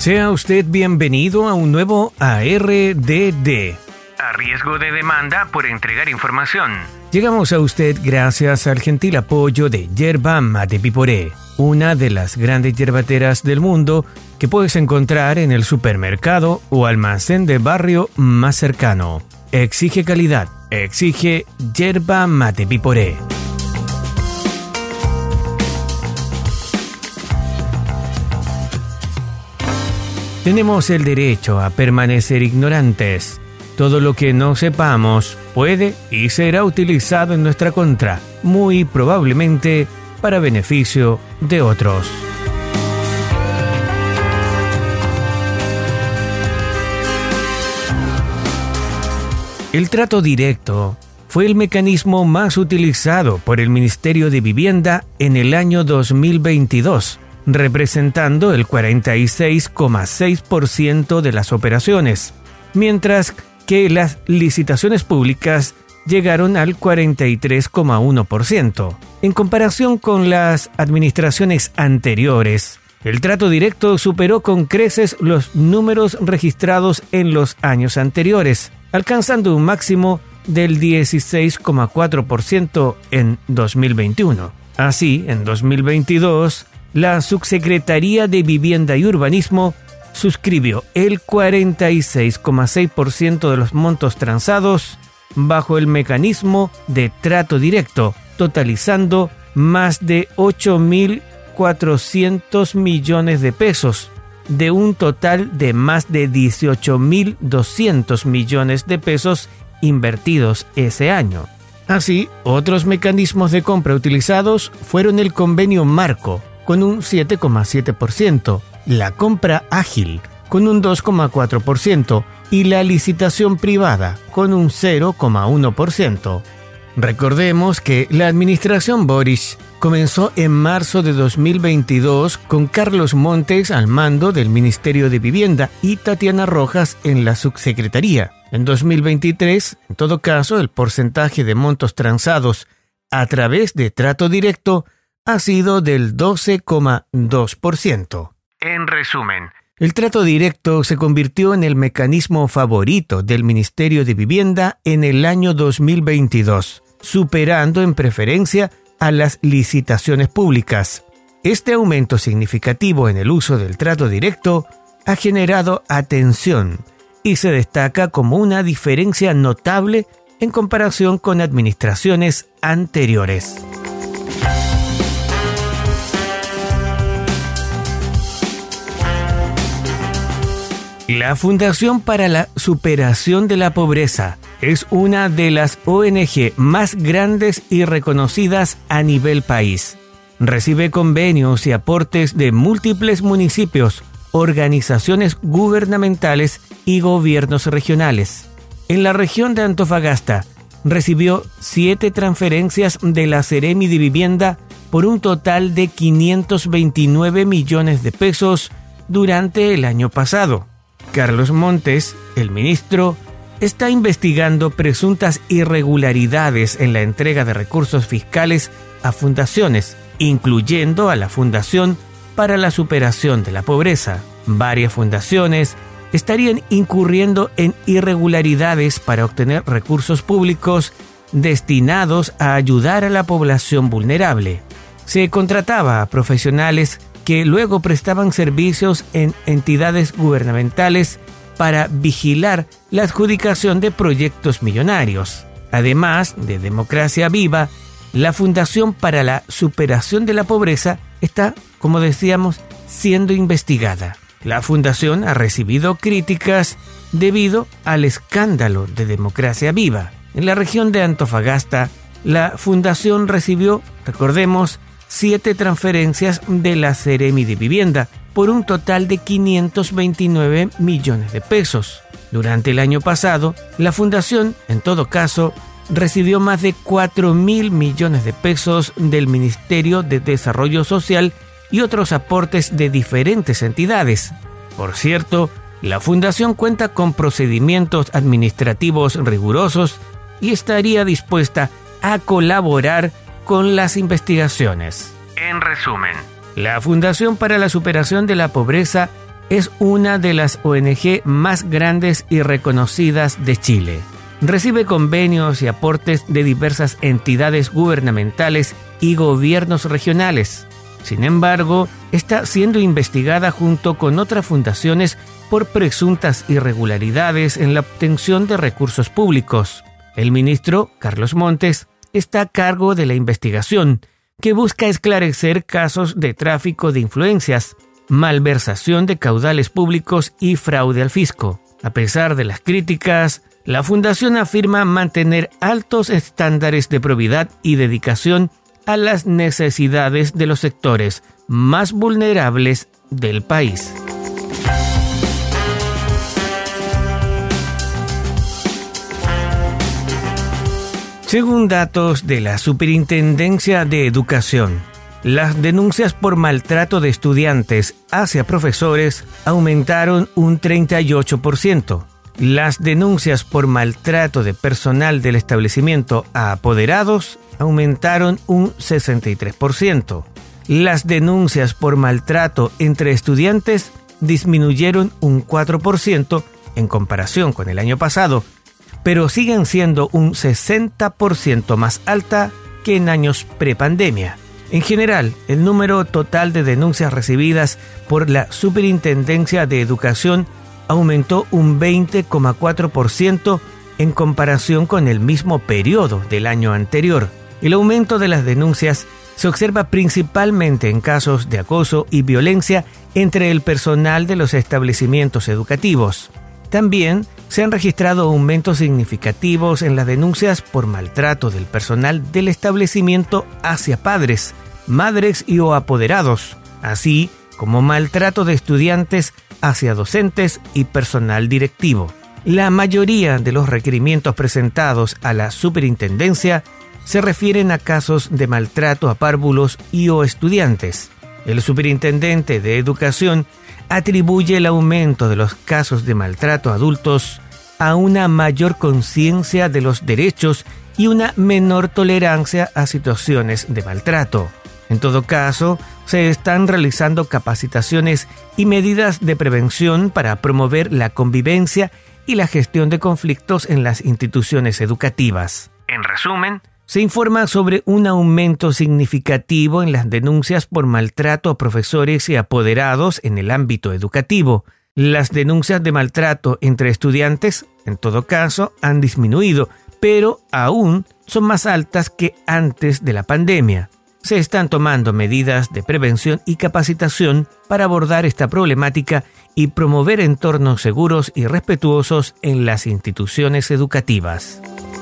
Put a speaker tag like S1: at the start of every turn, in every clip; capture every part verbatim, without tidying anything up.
S1: Sea usted bienvenido a un nuevo A R D D. A riesgo de demanda por entregar información. Llegamos a usted gracias al gentil apoyo de Yerba Mate Piporé, una de las grandes yerbateras del mundo que puedes encontrar en el supermercado o almacén de barrio más cercano. Exige calidad, exige Yerba Mate Piporé. Tenemos el derecho a permanecer ignorantes. Todo lo que no sepamos puede y será utilizado en nuestra contra, muy probablemente para beneficio de otros. El trato directo fue el mecanismo más utilizado por el Ministerio de Vivienda en el año dos mil veintidós, representando el cuarenta y seis coma seis por ciento de las operaciones, mientras que las licitaciones públicas llegaron al cuarenta y tres coma uno por ciento. En comparación con las administraciones anteriores, el trato directo superó con creces los números registrados en los años anteriores, alcanzando un máximo del dieciséis coma cuatro por ciento en dos mil veintiuno. Así, en dos mil veintidós, la Subsecretaría de Vivienda y Urbanismo suscribió el cuarenta y seis coma seis por ciento de los montos transados bajo el mecanismo de trato directo, totalizando más de ocho mil cuatrocientos millones de pesos, de un total de más de dieciocho mil doscientos millones de pesos invertidos ese año. Así, otros mecanismos de compra utilizados fueron el convenio marco, con un siete coma siete por ciento, la compra ágil, con un dos coma cuatro por ciento, y la licitación privada, con un cero coma uno por ciento. Recordemos que la administración Boric comenzó en marzo de dos mil veintidós con Carlos Montes al mando del Ministerio de Vivienda y Tatiana Rojas en la subsecretaría. En dos mil veintitrés, en todo caso, el porcentaje de montos transados a través de trato directo ha sido del doce coma dos por ciento. En resumen, el trato directo se convirtió en el mecanismo favorito del Ministerio de Vivienda en el año dos mil veintidós, superando en preferencia a las licitaciones públicas. Este aumento significativo en el uso del trato directo ha generado atención y se destaca como una diferencia notable en comparación con administraciones anteriores. La Fundación para la Superación de la Pobreza es una de las O N G más grandes y reconocidas a nivel país. Recibe convenios y aportes de múltiples municipios, organizaciones gubernamentales y gobiernos regionales. En la región de Antofagasta, recibió siete transferencias de la Seremi de Vivienda por un total de quinientos veintinueve millones de pesos durante el año pasado. Carlos Montes, el ministro, está investigando presuntas irregularidades en la entrega de recursos fiscales a fundaciones, incluyendo a la Fundación para la Superación de la Pobreza. Varias fundaciones estarían incurriendo en irregularidades para obtener recursos públicos destinados a ayudar a la población vulnerable. Se contrataba a profesionales que luego prestaban servicios en entidades gubernamentales para vigilar la adjudicación de proyectos millonarios. Además de Democracia Viva, la Fundación para la Superación de la Pobreza está, como decíamos, siendo investigada. La fundación ha recibido críticas debido al escándalo de Democracia Viva. En la región de Antofagasta, la fundación recibió, recordemos, siete transferencias de la Seremi de Vivienda por un total de quinientos veintinueve millones de pesos. Durante el año pasado, la fundación, en todo caso, recibió más de cuatro mil millones de pesos del Ministerio de Desarrollo Social y otros aportes de diferentes entidades. Por cierto, la fundación cuenta con procedimientos administrativos rigurosos y estaría dispuesta a colaborar con las investigaciones. En resumen, la Fundación para la Superación de la Pobreza es una de las O N G más grandes y reconocidas de Chile. Recibe convenios y aportes de diversas entidades gubernamentales y gobiernos regionales. Sin embargo, está siendo investigada junto con otras fundaciones por presuntas irregularidades en la obtención de recursos públicos. El ministro, Carlos Montes, está a cargo de la investigación, que busca esclarecer casos de tráfico de influencias, malversación de caudales públicos y fraude al fisco. A pesar de las críticas, la fundación afirma mantener altos estándares de probidad y dedicación a las necesidades de los sectores más vulnerables del país. Según datos de la Superintendencia de Educación, las denuncias por maltrato de estudiantes hacia profesores aumentaron un treinta y ocho por ciento. Las denuncias por maltrato de personal del establecimiento a apoderados aumentaron un sesenta y tres por ciento. Las denuncias por maltrato entre estudiantes disminuyeron un cuatro por ciento en comparación con el año pasado, pero siguen siendo un sesenta por ciento más alta que en años prepandemia. En general, el número total de denuncias recibidas por la Superintendencia de Educación aumentó un veinte coma cuatro por ciento en comparación con el mismo periodo del año anterior. El aumento de las denuncias se observa principalmente en casos de acoso y violencia entre el personal de los establecimientos educativos. También se han registrado aumentos significativos en las denuncias por maltrato del personal del establecimiento hacia padres, madres y o apoderados, así como maltrato de estudiantes hacia docentes y personal directivo. La mayoría de los requerimientos presentados a la superintendencia se refieren a casos de maltrato a párvulos y o estudiantes. El superintendente de Educación atribuye el aumento de los casos de maltrato a adultos a una mayor conciencia de los derechos y una menor tolerancia a situaciones de maltrato. En todo caso, se están realizando capacitaciones y medidas de prevención para promover la convivencia y la gestión de conflictos en las instituciones educativas. En resumen, se informa sobre un aumento significativo en las denuncias por maltrato a profesores y apoderados en el ámbito educativo. Las denuncias de maltrato entre estudiantes, en todo caso, han disminuido, pero aún son más altas que antes de la pandemia. Se están tomando medidas de prevención y capacitación para abordar esta problemática y promover entornos seguros y respetuosos en las instituciones educativas.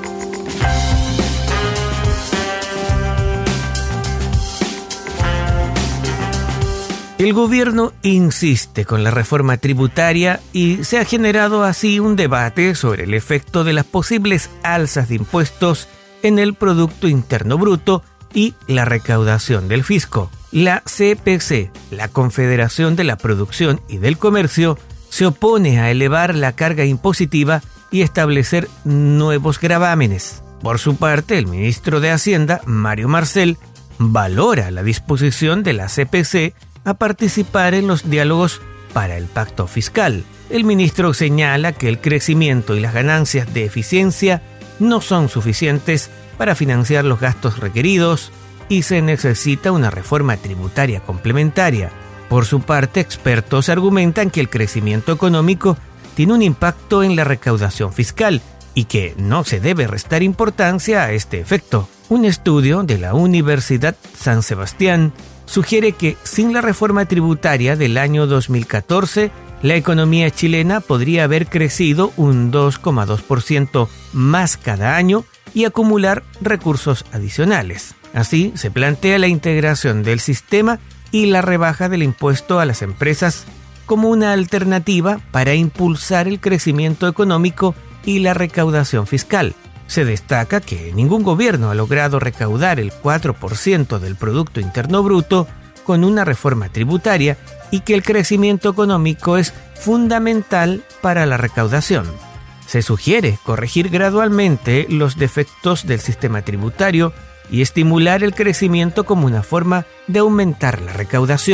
S1: El gobierno insiste con la reforma tributaria y se ha generado así un debate sobre el efecto de las posibles alzas de impuestos en el Producto Interno Bruto y la recaudación del fisco. La C P C, la Confederación de la Producción y del Comercio, se opone a elevar la carga impositiva y establecer nuevos gravámenes. Por su parte, el ministro de Hacienda, Mario Marcel, valora la disposición de la C P C a participar en los diálogos para el pacto fiscal. El ministro señala que el crecimiento y las ganancias de eficiencia no son suficientes para financiar los gastos requeridos y se necesita una reforma tributaria complementaria. Por su parte, expertos argumentan que el crecimiento económico tiene un impacto en la recaudación fiscal y que no se debe restar importancia a este efecto. Un estudio de la Universidad San Sebastián sugiere que sin la reforma tributaria del año dos mil catorce, la economía chilena podría haber crecido un dos coma dos por ciento más cada año y acumular recursos adicionales. Así, se plantea la integración del sistema y la rebaja del impuesto a las empresas como una alternativa para impulsar el crecimiento económico y la recaudación fiscal. Se destaca que ningún gobierno ha logrado recaudar el cuatro por ciento del Producto Interno Bruto con una reforma tributaria y que el crecimiento económico es fundamental para la recaudación. Se sugiere corregir gradualmente los defectos del sistema tributario y estimular el crecimiento como una forma de aumentar la recaudación.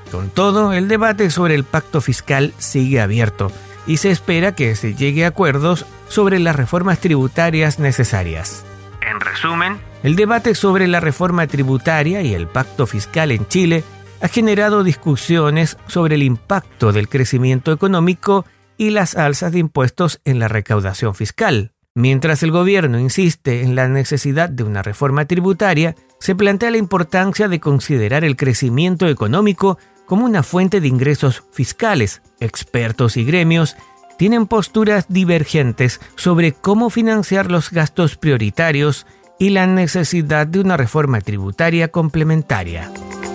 S1: Con todo, el debate sobre el pacto fiscal sigue abierto y se espera que se llegue a acuerdos sobre las reformas tributarias necesarias. En resumen, el debate sobre la reforma tributaria y el pacto fiscal en Chile ha generado discusiones sobre el impacto del crecimiento económico y las alzas de impuestos en la recaudación fiscal. Mientras el gobierno insiste en la necesidad de una reforma tributaria, se plantea la importancia de considerar el crecimiento económico como una fuente de ingresos fiscales. Expertos y gremios tienen posturas divergentes sobre cómo financiar los gastos prioritarios y la necesidad de una reforma tributaria complementaria.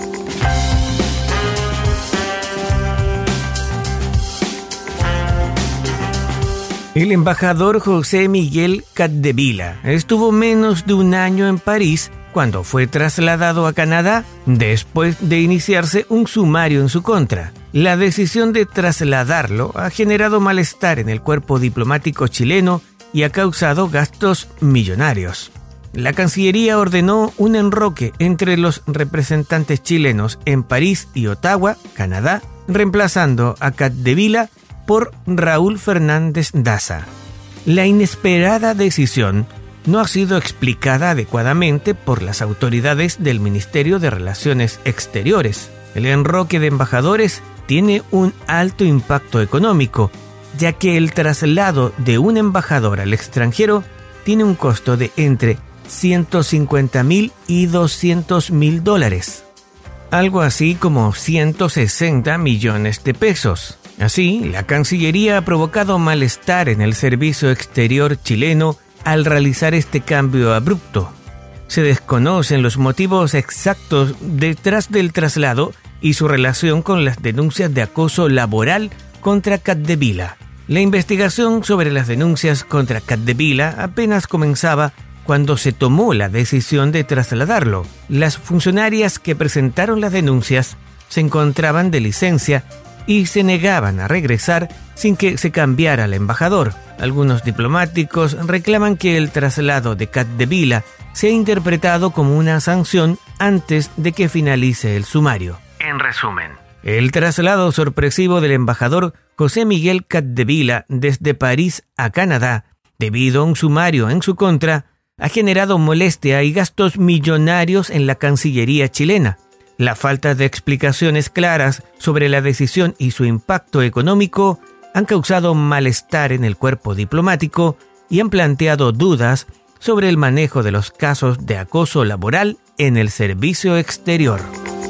S1: El embajador José Miguel Capdevila estuvo menos de un año en París cuando fue trasladado a Canadá después de iniciarse un sumario en su contra. La decisión de trasladarlo ha generado malestar en el cuerpo diplomático chileno y ha causado gastos millonarios. La Cancillería ordenó un enroque entre los representantes chilenos en París y Ottawa, Canadá, reemplazando a Capdevila por Raúl Fernández Daza. La inesperada decisión no ha sido explicada adecuadamente por las autoridades del Ministerio de Relaciones Exteriores. El enroque de embajadores tiene un alto impacto económico, ya que el traslado de un embajador al extranjero tiene un costo de entre ciento cincuenta mil y doscientos mil dólares, algo así como ciento sesenta millones de pesos. Así, la Cancillería ha provocado malestar en el servicio exterior chileno al realizar este cambio abrupto. Se desconocen los motivos exactos detrás del traslado y su relación con las denuncias de acoso laboral contra Capdevila. La investigación sobre las denuncias contra Capdevila apenas comenzaba cuando se tomó la decisión de trasladarlo. Las funcionarias que presentaron las denuncias se encontraban de licencia y se negaban a regresar sin que se cambiara el embajador. Algunos diplomáticos reclaman que el traslado de Capdevila sea interpretado como una sanción antes de que finalice el sumario. En resumen, el traslado sorpresivo del embajador José Miguel Capdevila desde París a Canadá, debido a un sumario en su contra, ha generado molestia y gastos millonarios en la Cancillería chilena. La falta de explicaciones claras sobre la decisión y su impacto económico han causado malestar en el cuerpo diplomático y han planteado dudas sobre el manejo de los casos de acoso laboral en el servicio exterior.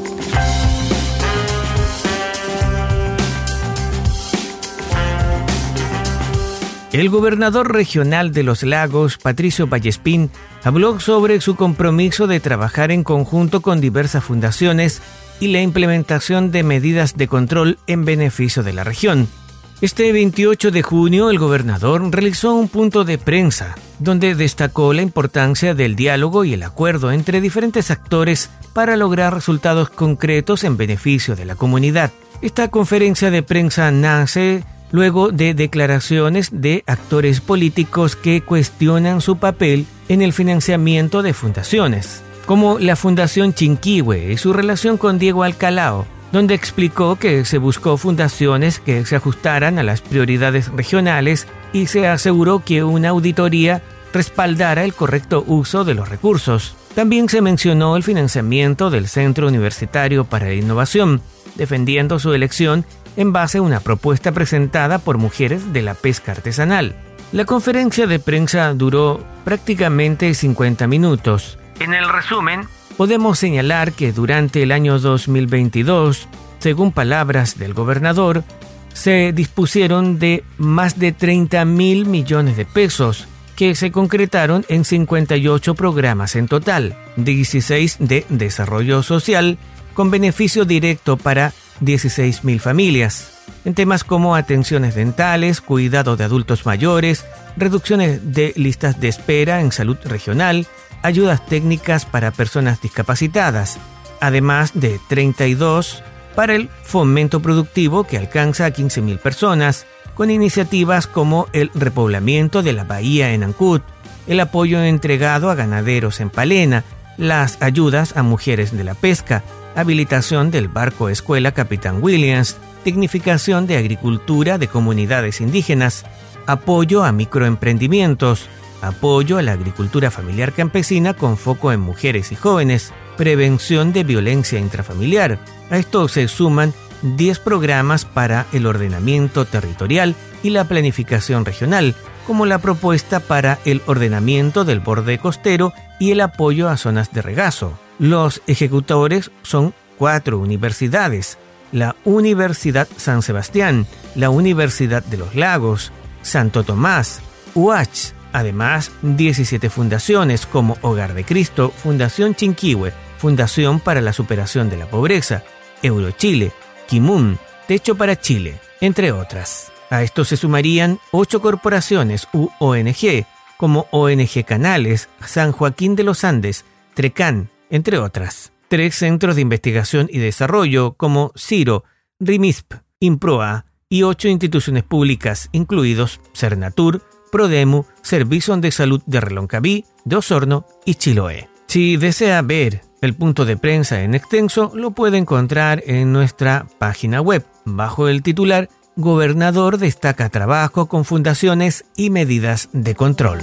S1: El gobernador regional de Los Lagos, Patricio Vallespín, habló sobre su compromiso de trabajar en conjunto con diversas fundaciones y la implementación de medidas de control en beneficio de la región. Este veintiocho de junio, el gobernador realizó un punto de prensa, donde destacó la importancia del diálogo y el acuerdo entre diferentes actores para lograr resultados concretos en beneficio de la comunidad. Esta conferencia de prensa nace luego de declaraciones de actores políticos que cuestionan su papel en el financiamiento de fundaciones, como la Fundación Chinquihue y su relación con Diego Alcalao, donde explicó que se buscó fundaciones que se ajustaran a las prioridades regionales y se aseguró que una auditoría respaldara el correcto uso de los recursos. También se mencionó el financiamiento del Centro Universitario para la Innovación, defendiendo su elección en base a una propuesta presentada por mujeres de la pesca artesanal. La conferencia de prensa duró prácticamente cincuenta minutos. En el resumen, podemos señalar que durante el año dos mil veintidós, según palabras del gobernador, se dispusieron de más de treinta mil millones de pesos, que se concretaron en cincuenta y ocho programas en total, dieciséis de desarrollo social, con beneficio directo para dieciséis mil familias, en temas como atenciones dentales, cuidado de adultos mayores, reducciones de listas de espera en salud regional, ayudas técnicas para personas discapacitadas, además de treinta y dos para el fomento productivo que alcanza a quince mil personas, con iniciativas como el repoblamiento de la bahía en Ancud, el apoyo entregado a ganaderos en Palena, las ayudas a mujeres de la pesca, habilitación del barco escuela Capitán Williams, dignificación de agricultura de comunidades indígenas, apoyo a microemprendimientos, apoyo a la agricultura familiar campesina con foco en mujeres y jóvenes, prevención de violencia intrafamiliar. A esto se suman diez programas para el ordenamiento territorial y la planificación regional, como la propuesta para el ordenamiento del borde costero y el apoyo a zonas de regazo. Los ejecutores son cuatro universidades: la Universidad San Sebastián, la Universidad de los Lagos, Santo Tomás, U A C H. Además, diecisiete fundaciones como Hogar de Cristo, Fundación Chinquihue, Fundación para la Superación de la Pobreza, Eurochile, Kimun, Techo para Chile, entre otras. A esto se sumarían ocho corporaciones u O N G, como O N G Canales, San Joaquín de los Andes, Trecán, entre otras. Tres centros de investigación y desarrollo, como CIRO, RIMISP, IMPROA, y ocho instituciones públicas, incluidos Cernatur, Prodemu, Servicio de Salud de Reloncaví, de Osorno y Chiloé. Si desea ver el punto de prensa en extenso, lo puede encontrar en nuestra página web, bajo el titular Gobernador destaca trabajo con fundaciones y medidas de control.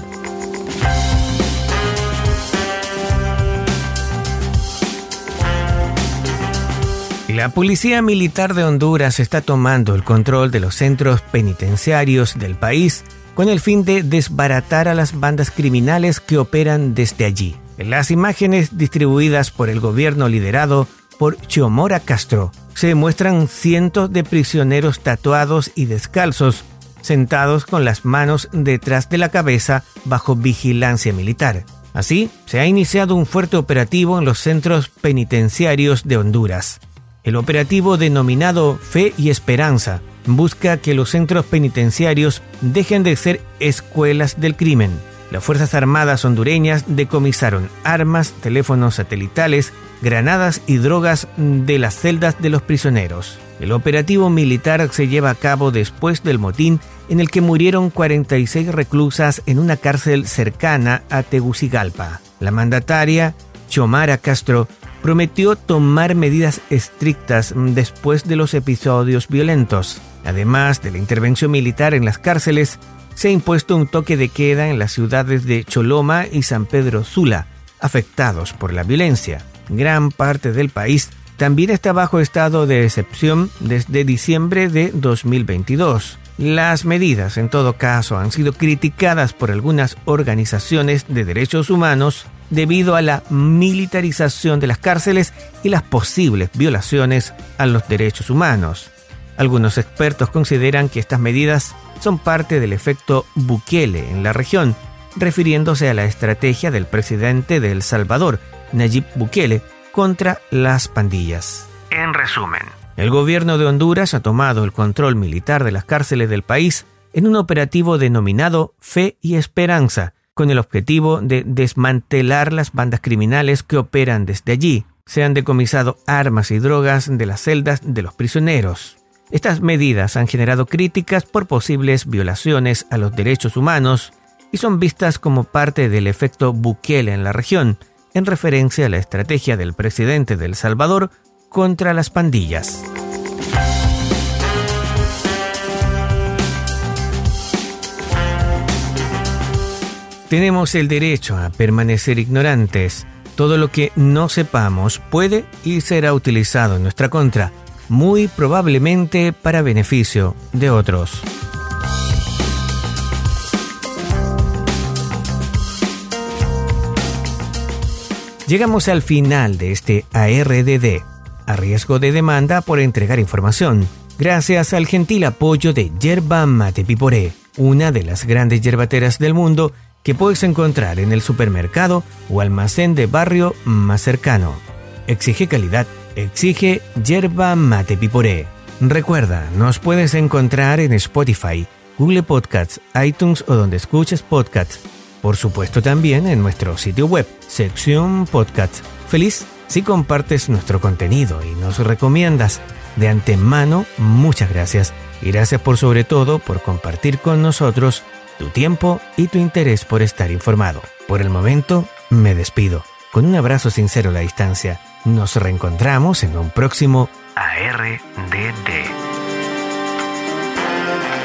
S1: La Policía Militar de Honduras está tomando el control de los centros penitenciarios del país con el fin de desbaratar a las bandas criminales que operan desde allí. En las imágenes distribuidas por el gobierno liderado por Xiomara Castro, se muestran cientos de prisioneros tatuados y descalzos, sentados con las manos detrás de la cabeza bajo vigilancia militar. Así, se ha iniciado un fuerte operativo en los centros penitenciarios de Honduras. El operativo denominado Fe y Esperanza busca que los centros penitenciarios dejen de ser escuelas del crimen. Las Fuerzas Armadas hondureñas decomisaron armas, teléfonos satelitales, granadas y drogas de las celdas de los prisioneros. El operativo militar se lleva a cabo después del motín en el que murieron cuarenta y seis reclusas en una cárcel cercana a Tegucigalpa. La mandataria, Xiomara Castro, prometió tomar medidas estrictas después de los episodios violentos. Además de la intervención militar en las cárceles, se ha impuesto un toque de queda en las ciudades de Choloma y San Pedro Sula, afectados por la violencia. Gran parte del país también está bajo estado de excepción desde diciembre de dos mil veintidós. Las medidas, en todo caso, han sido criticadas por algunas organizaciones de derechos humanos debido a la militarización de las cárceles y las posibles violaciones a los derechos humanos. Algunos expertos consideran que estas medidas son parte del efecto Bukele en la región, refiriéndose a la estrategia del presidente de El Salvador, Nayib Bukele, contra las pandillas. En resumen, el gobierno de Honduras ha tomado el control militar de las cárceles del país en un operativo denominado Fe y Esperanza, con el objetivo de desmantelar las bandas criminales que operan desde allí. Se han decomisado armas y drogas de las celdas de los prisioneros. Estas medidas han generado críticas por posibles violaciones a los derechos humanos y son vistas como parte del efecto Bukele en la región, en referencia a la estrategia del presidente de El Salvador contra las pandillas. Tenemos el derecho a permanecer ignorantes. Todo lo que no sepamos puede y será utilizado en nuestra contra, muy probablemente para beneficio de otros. Llegamos al final de este A R D D, a riesgo de demanda por entregar información, gracias al gentil apoyo de Yerba Mate Piporé, una de las grandes yerbateras del mundo que puedes encontrar en el supermercado o almacén de barrio más cercano. Exige calidad, exige Yerba Mate Piporé. Recuerda, nos puedes encontrar en Spotify, Google Podcasts, iTunes o donde escuches podcasts. Por supuesto también en nuestro sitio web, sección podcast. Feliz si compartes nuestro contenido y nos recomiendas. De antemano, muchas gracias. Y gracias por sobre todo por compartir con nosotros tu tiempo y tu interés por estar informado. Por el momento, me despido. Con un abrazo sincero a la distancia, nos reencontramos en un próximo A R D D.